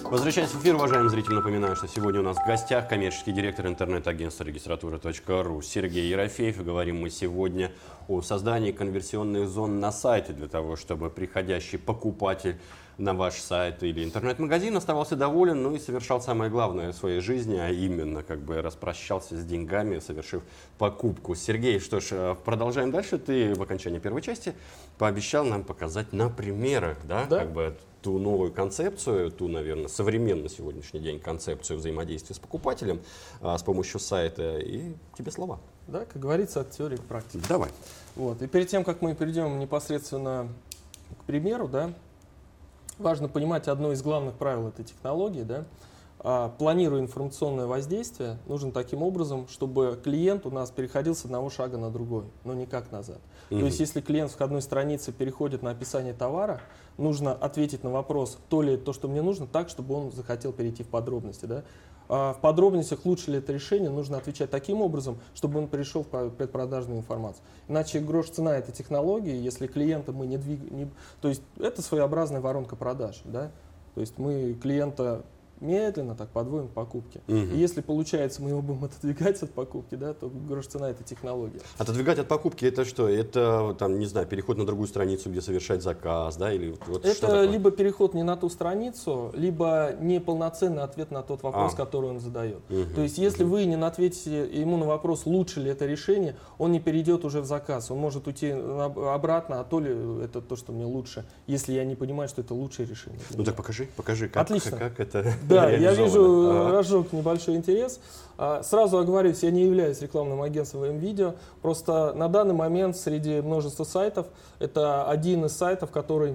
Возвращаясь в эфир, уважаемые зрители, напоминаю, что сегодня у нас в гостях коммерческий директор интернет-агентства регистратура.ру Сергей Ерофеев. И говорим мы сегодня о создании конверсионных зон на сайте для того, чтобы приходящий покупатель на ваш сайт или интернет-магазин оставался доволен, ну и совершал самое главное в своей жизни, а именно распрощался с деньгами, совершив покупку. Сергей, что ж, продолжаем дальше. Ты в окончании первой части пообещал нам показать на примерах, да? Ту новую концепцию, ту, наверное, современную на сегодняшний день концепцию взаимодействия с покупателем с помощью сайта. И тебе слова. Да, как говорится, от теории к практике. Давай. Вот. И перед тем, как мы перейдем непосредственно к примеру, да, важно понимать одно из главных правил этой технологии. Да, планируя информационное воздействие, нужно таким образом, чтобы клиент у нас переходил с одного шага на другой, но никак назад. То есть, если клиент с входной страницы переходит на описание товара, нужно ответить на вопрос, то ли то, что мне нужно, так, чтобы он захотел перейти в подробности. Да? В подробностях, лучше ли это решение, нужно отвечать таким образом, чтобы он перешел в предпродажную информацию. Иначе грош цена этой технологии, если клиента мы не двигаем. То есть это своеобразная воронка продаж. Да? То есть мы клиента медленно так подводим к покупке. И если получается, мы его будем отодвигать от покупки, да, то грош цена — это технология. Отодвигать от покупки — это что? Это, там, не знаю, переход на другую страницу, где совершать заказ, да? Или вот это что такое? Либо переход не на ту страницу, либо неполноценный ответ на тот вопрос, который он задает. То есть если вы не ответите ему на вопрос, лучше ли это решение, он не перейдет уже в заказ. Он может уйти обратно, а то ли это то, что мне лучше, если я не понимаю, что это лучшее решение. Ну так покажи, как это. Да, я вижу, разжег небольшой интерес. Сразу оговорюсь, я не являюсь рекламным агентством МВидео. Просто на данный момент среди множества сайтов это один из сайтов, который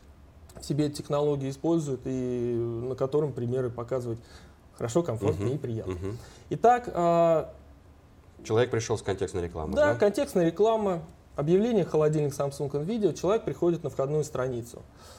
в себе технологии использует и на котором примеры показывать хорошо, комфортно и приятно. Итак, человек пришел с контекстной рекламы. Да, контекстная реклама. Объявление «Холодильник Samsung NVIDIA», человек приходит на входную страницу.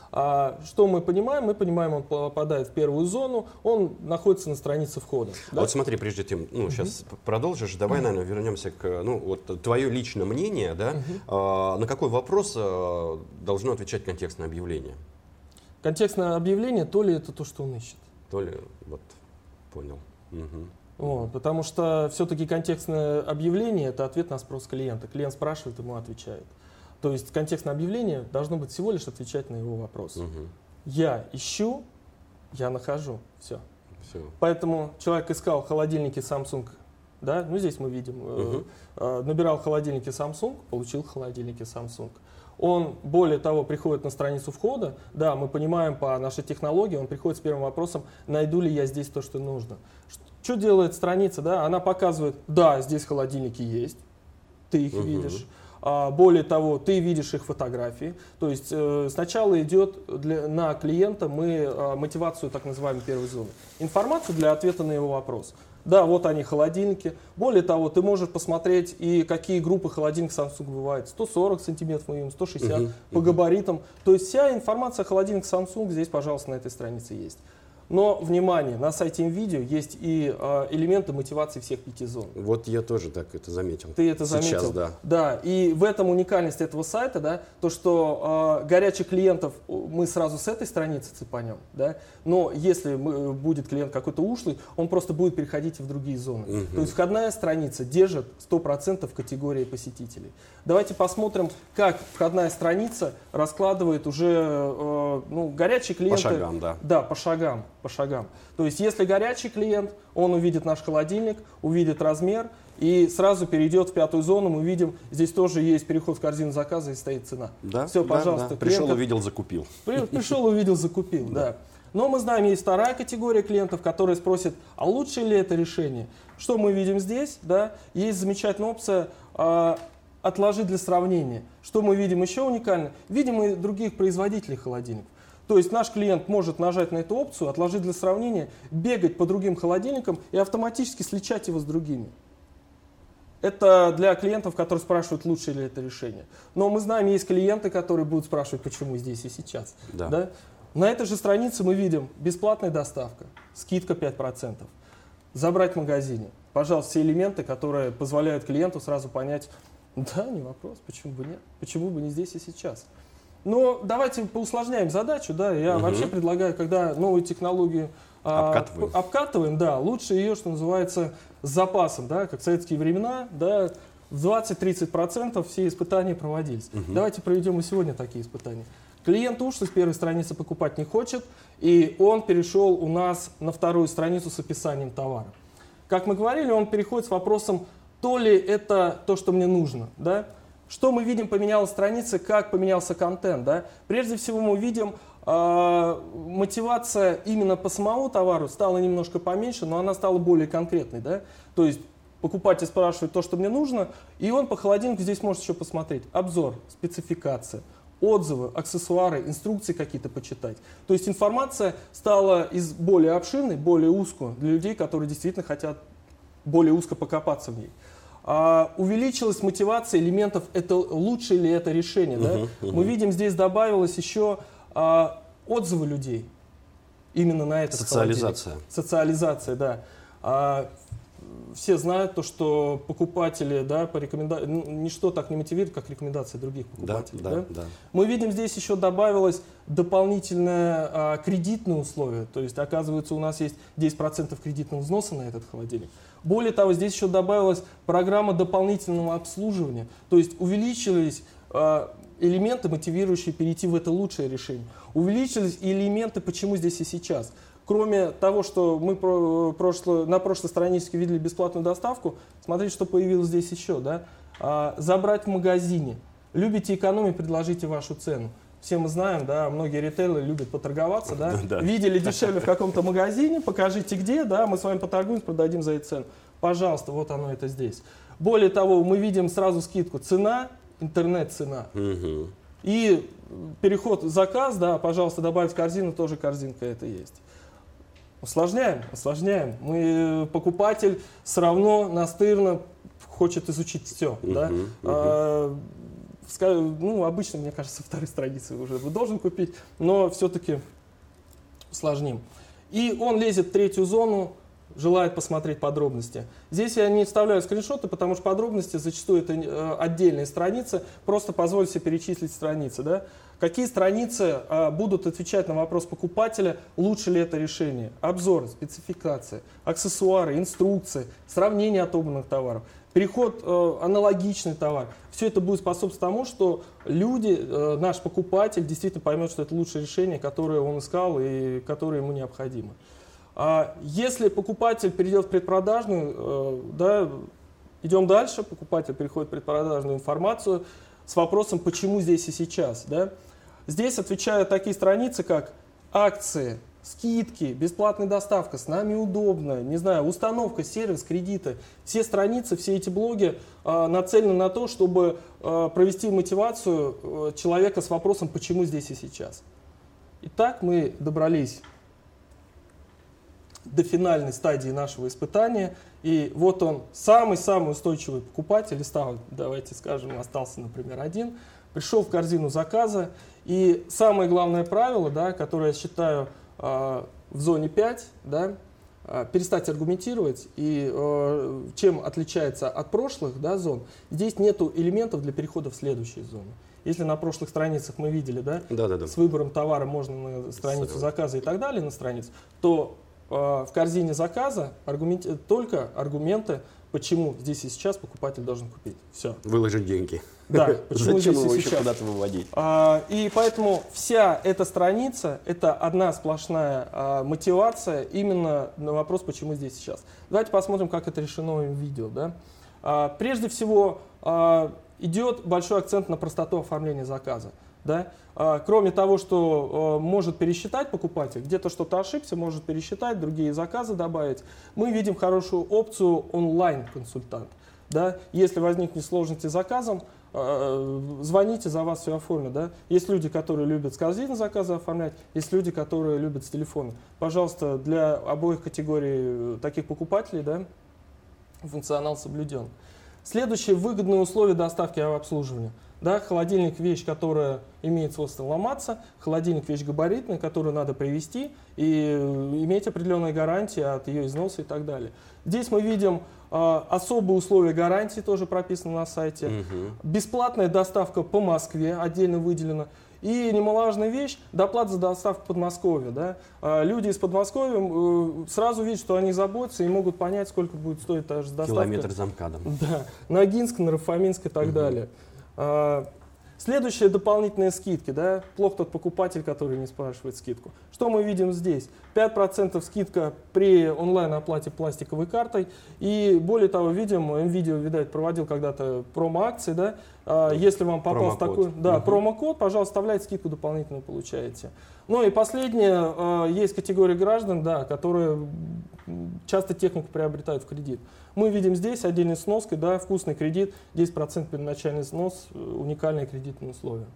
Что мы понимаем? Мы понимаем, он попадает в первую зону, он находится на странице входа. Да? Вот смотри, прежде чем, сейчас продолжишь, давай, наверное, вернемся к, твое личное мнение, да, на какой вопрос должно отвечать контекстное объявление? Контекстное объявление, то ли это то, что он ищет. То ли, понял. Потому что все-таки контекстное объявление — это ответ на спрос клиента. Клиент спрашивает, ему отвечает. То есть контекстное объявление должно быть всего лишь отвечать на его вопрос. Я ищу, я нахожу. Все. Поэтому человек искал холодильники Samsung. Да? Здесь мы видим, набирал холодильники Samsung, получил холодильники Samsung. Он, более того, приходит на страницу входа. Да, мы понимаем по нашей технологии, он приходит с первым вопросом, найду ли я здесь то, что нужно. Что делает страница? Да? Она показывает, да, здесь холодильники есть, ты их видишь. Более того, ты видишь их фотографии. То есть сначала идет на клиента мотивацию так называемой первой зоны. Информацию для ответа на его вопрос. Да, вот они, холодильники. Более того, ты можешь посмотреть, и какие группы холодильников Samsung бывают. 140 сантиметров, мы видим, 160 по габаритам. То есть вся информация о холодильниках Samsung здесь, пожалуйста, на этой странице есть. Но, внимание, на сайте МВидео есть и элементы мотивации всех 5 зон. Вот я тоже так это заметил. Ты это заметил? Сейчас, да. Да, и в этом уникальность этого сайта, да, то, что горячих клиентов мы сразу с этой страницы цепанем, да, но если будет клиент какой-то ушлый, он просто будет переходить в другие зоны. То есть входная страница держит 100% категории посетителей. Давайте посмотрим, как входная страница раскладывает уже горячие клиенты. По шагам, да. Да, по шагам. То есть, если горячий клиент, он увидит наш холодильник, увидит размер и сразу перейдет в 5-ю зону. Мы видим, здесь тоже есть переход в корзину заказа и стоит цена. Да? Все, пожалуйста. Да. Пришел, увидел, закупил. Пришел, увидел, закупил, да. Но мы знаем, есть вторая категория клиентов, которые спросят, а лучше ли это решение? Что мы видим здесь? Да? Есть замечательная опция «Отложить для сравнения». Что мы видим еще уникально? Видим и других производителей холодильников. То есть наш клиент может нажать на эту опцию, отложить для сравнения, бегать по другим холодильникам и автоматически сличать его с другими. Это для клиентов, которые спрашивают, лучше ли это решение. Но мы знаем, есть клиенты, которые будут спрашивать, почему здесь и сейчас. Да. Да? На этой же странице мы видим бесплатная доставка, скидка 5%. Забрать в магазине. Пожалуйста, все элементы, которые позволяют клиенту сразу понять, да, не вопрос, почему бы нет, почему бы не здесь и сейчас. Но давайте поусложняем задачу. Да? Я вообще предлагаю, когда новую технологию обкатываем, да, лучше ее, что называется, с запасом, да, как в советские времена, да, в 20-30% все испытания проводились. Давайте проведем и сегодня такие испытания. Клиент ушел с первой страницы, покупать не хочет, и он перешел у нас на вторую страницу с описанием товара. Как мы говорили, он переходит с вопросом, то ли это то, что мне нужно, да? Что мы видим, поменялась страница, как поменялся контент, да? Прежде всего мы видим, мотивация именно по самому товару стала немножко поменьше, но она стала более конкретной, да? То есть покупатель спрашивает то, что мне нужно, и он по холодильнику здесь может еще посмотреть обзор, спецификация, отзывы, аксессуары, инструкции какие-то почитать. То есть информация стала из более обширной, более узкой для людей, которые действительно хотят более узко покопаться в ней. Увеличилась мотивация элементов, это лучше ли это решение. Да? Мы видим, здесь добавилось еще отзывы людей именно на этот социализация. Социализация, да. Все знают то, что покупатели, да, по ничто так не мотивирует, как рекомендации других покупателей. Да? Мы видим, здесь еще добавилось дополнительное кредитное условие. То есть, оказывается, у нас есть 10% кредитного взноса на этот холодильник. Более того, здесь еще добавилась программа дополнительного обслуживания. То есть увеличились элементы, мотивирующие перейти в это лучшее решение. Увеличились и элементы «почему здесь и сейчас». Кроме того, что мы на прошлой страничке видели бесплатную доставку, смотрите, что появилось здесь еще. Да? Забрать в магазине. Любите экономию, предложите вашу цену. Все мы знаем, да, многие ритейлеры любят поторговаться. Да? Видели дешевле в каком-то магазине, покажите где, да, мы с вами поторгуем, продадим за эту цену. Пожалуйста, вот оно это здесь. Более того, мы видим сразу скидку. Цена, интернет-цена. И переход в заказ, да, пожалуйста, добавить в корзину, тоже корзинка это есть. Усложняем, усложняем. Покупатель все равно настырно хочет изучить все. Да? Обычно, мне кажется, со второй страницы уже должен купить, но все-таки усложним. И он лезет в третью зону, желает посмотреть подробности. Здесь я не вставляю скриншоты, потому что подробности зачастую это отдельные страницы. Просто позвольте себе перечислить страницы. Да? Какие страницы будут отвечать на вопрос покупателя, лучше ли это решение? Обзор, спецификация, аксессуары, инструкции, сравнение отобранных товаров, переход аналогичный товар. Все это будет способствовать тому, что люди, наш покупатель действительно поймет, что это лучшее решение, которое он искал и которое ему необходимо. Если покупатель перейдет в предпродажную, да, идем дальше, покупатель переходит в предпродажную информацию с вопросом, почему здесь и сейчас. Да? Здесь отвечают такие страницы, как акции, скидки, бесплатная доставка, с нами удобно, не знаю, установка, сервис, кредиты. Все страницы, все эти блоги нацелены на то, чтобы провести мотивацию человека с вопросом, почему здесь и сейчас. Итак, мы добрались до финальной стадии нашего испытания. И вот он, самый-самый устойчивый покупатель, давайте скажем, остался, например, один, пришел в корзину заказа. И самое главное правило, да, которое я считаю в зоне 5, да, перестать аргументировать. И чем отличается от прошлых, да, зон, здесь нету элементов для перехода в следующие зоны. Если на прошлых страницах мы видели, да, с выбором товара можно на страницу заказа и так далее, на страницу, то в корзине заказа только аргументы, почему здесь и сейчас покупатель должен купить. Все. Выложить деньги. Да, почему Зачем здесь его и еще сейчас. куда-то выводить? И поэтому вся эта страница, это одна сплошная мотивация именно на вопрос, почему здесь и сейчас. Давайте посмотрим, как это решено в видео. Да? Прежде всего, идет большой акцент на простоту оформления заказа. Да? Кроме того, что может пересчитать покупатель, где-то что-то ошибся, может пересчитать, другие заказы добавить, мы видим хорошую опцию онлайн-консультант. Да? Если возникнет сложности с заказом, звоните, за вас все оформят. Да? Есть люди, которые любят с корзины заказы оформлять, есть люди, которые любят с телефона. Пожалуйста, для обоих категорий таких покупателей, да, функционал соблюден. Следующее — выгодные условия доставки и обслуживания. Да, холодильник — вещь, которая имеет свойство ломаться, холодильник — вещь габаритная, которую надо привезти и иметь определенные гарантии от ее износа и так далее. Здесь мы видим особые условия гарантии, тоже прописаны на сайте. Бесплатная доставка по Москве отдельно выделена. И немаловажная вещь, доплата за доставку в Подмосковье. Да? Люди из Подмосковья сразу видят, что они заботятся и могут понять, сколько будет стоить та же доставка. Километр за МКАДом. Да, на Ногинск, на Рафаминск и так далее. Следующие дополнительные скидки. Да? Плох тот покупатель, который не спрашивает скидку. Что мы видим здесь? 5% скидка при онлайн-оплате пластиковой картой. И более того, видим, NVIDIA, видать, проводил когда-то промо-акции. Да? Если вам попался такой промокод, пожалуйста, вставляйте скидку дополнительно получаете. Ну и последнее, есть категория граждан, да, которые часто технику приобретают в кредит. Мы видим здесь отдельной сноской, да, вкусный кредит, 10% первоначальный снос, уникальные кредитные условия.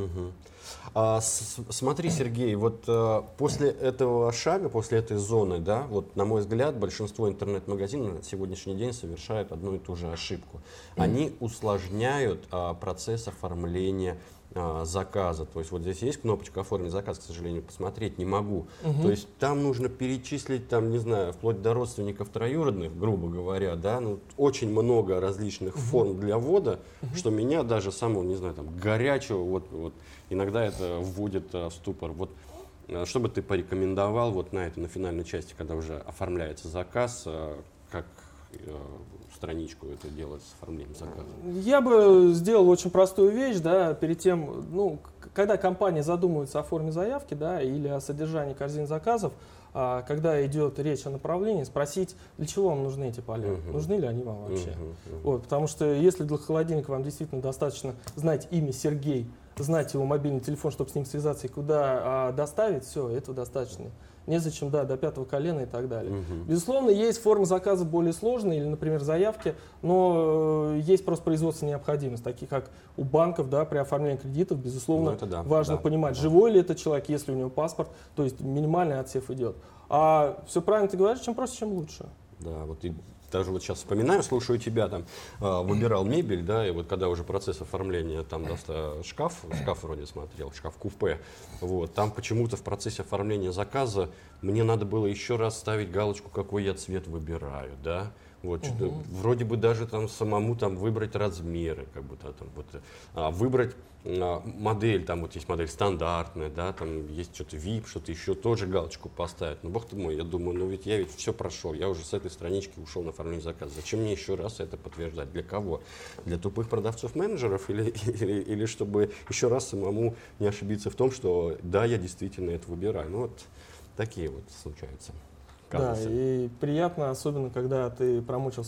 Смотри, Сергей, вот после этого шага, после этой зоны, да, вот на мой взгляд, большинство интернет-магазинов на сегодняшний день совершают одну и ту же ошибку. Они усложняют процесс оформления заказа. То есть вот здесь есть кнопочка «Оформить заказ», к сожалению, посмотреть не могу. То есть там нужно перечислить, там, не знаю, вплоть до родственников троюродных, грубо говоря, да, ну, очень много различных форм для ввода, что меня даже самого, не знаю, там, горячего, вот иногда это вводит в ступор. Вот что бы ты порекомендовал вот на финальной части, когда уже оформляется заказ, как страничку это делать с оформлением заказа? Я бы сделал очень простую вещь, да, перед тем, ну, когда компания задумывается о форме заявки, да, или о содержании корзин заказов, когда идет речь о направлении, спросить, для чего вам нужны эти поля, нужны ли они вам вообще. Вот, потому что если для холодильника вам действительно достаточно знать имя Сергей, знать его мобильный телефон, чтобы с ним связаться и куда доставить, все, этого достаточно. Незачем, да, до 5-го колена и так далее. Безусловно, есть формы заказа более сложные, или, например, заявки, но есть просто производственная необходимость, такие как у банков, да, при оформлении кредитов, безусловно, важно понимать, живой ли это человек, если у него паспорт, то есть минимальный отсев идет. А все правильно ты говоришь, чем проще, чем лучше. Да, вот и даже вот сейчас вспоминаю, слушаю тебя, там, выбирал мебель, да, и вот когда уже процесс оформления, там, шкаф вроде смотрел, шкаф-купе, вот, там почему-то в процессе оформления заказа мне надо было еще раз ставить галочку, какой я цвет выбираю, да, вот, вроде бы даже там самому там выбрать размеры, как бы, да, там, вот, выбрать модель, там вот есть модель стандартная, да, там есть что-то VIP, что-то еще, тоже галочку поставить. Ну, бог ты мой, я думаю, ну ведь я все прошел, я уже с этой странички ушел на оформление заказа. Зачем мне еще раз это подтверждать? Для кого? Для тупых продавцов-менеджеров или чтобы еще раз самому не ошибиться в том, что да, я действительно это выбираю. Ну вот такие вот случаются. Да, и приятно, особенно когда ты промучился